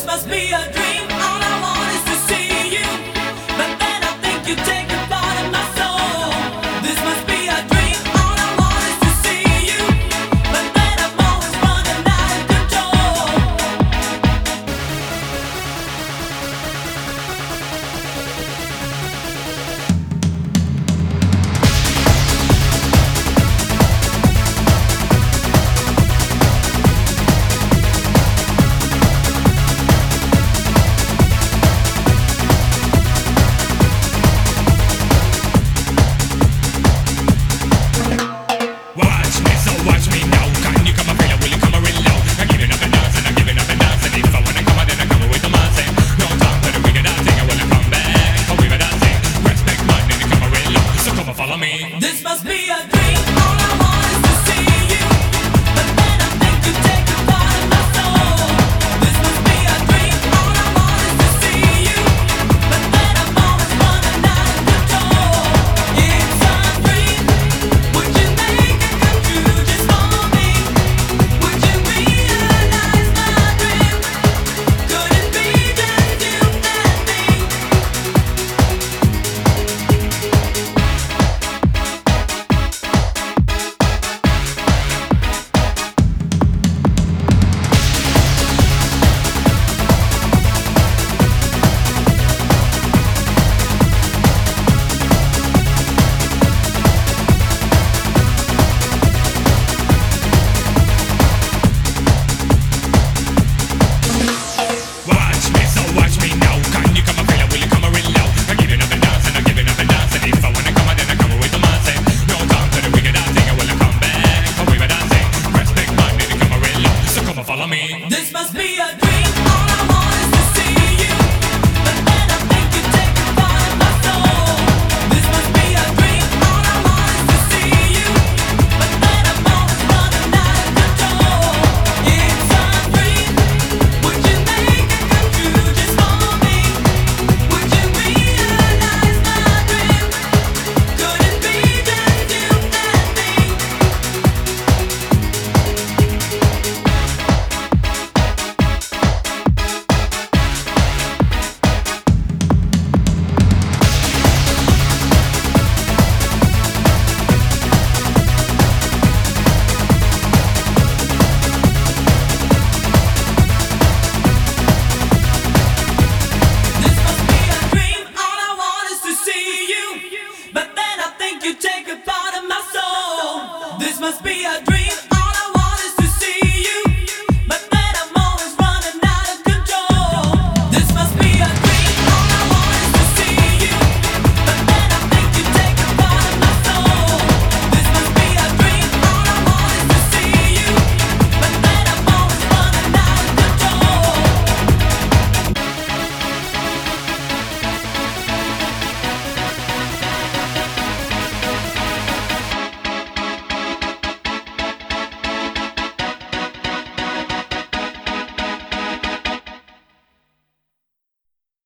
must be a dream. All I want is to see you, but then I think you take a part of my soul. This must be a dream. All I want is to see you, but then I'm always running out of control. Watch me now. Can you come up here? Will you come real low? I'm giving up and dancing, I'm giving up and dancing. If I wanna come out, then I come with the massing. No time for the wicked dancing, I wanna come back. Oh, we were dancing. Respect mine, then you come real low. So come and follow me. This must be a dream. All I want is to see you, but then I think you take a part of my soul. This must be a dream. All I want is to see you, but then I'm always running out of control. It's a dream. Would you make it come true just for me? Would you realize my dream? Could it be just you and me? Watch me now. Can you come up here? Will you come real low? I'm giving up and dancing, I'm giving up and dancing. If I wanna come out, then I come with the massing. No time for the wicked dancing, I wanna come back. Oh, we were dancing. Respect mine, then you come real low. So come and follow me. This must be a dream. All I want is to see you, but then I think you take a part of my soul. This must be a dream. All I want is to see you, but then I'm always running out of control. It's a dream. Would you make it come true just for me? Would you realize my dream? Could it be just you and me? This must be a dream. All I want is to see you, but then I think you take a part of my soul. This must be a dream.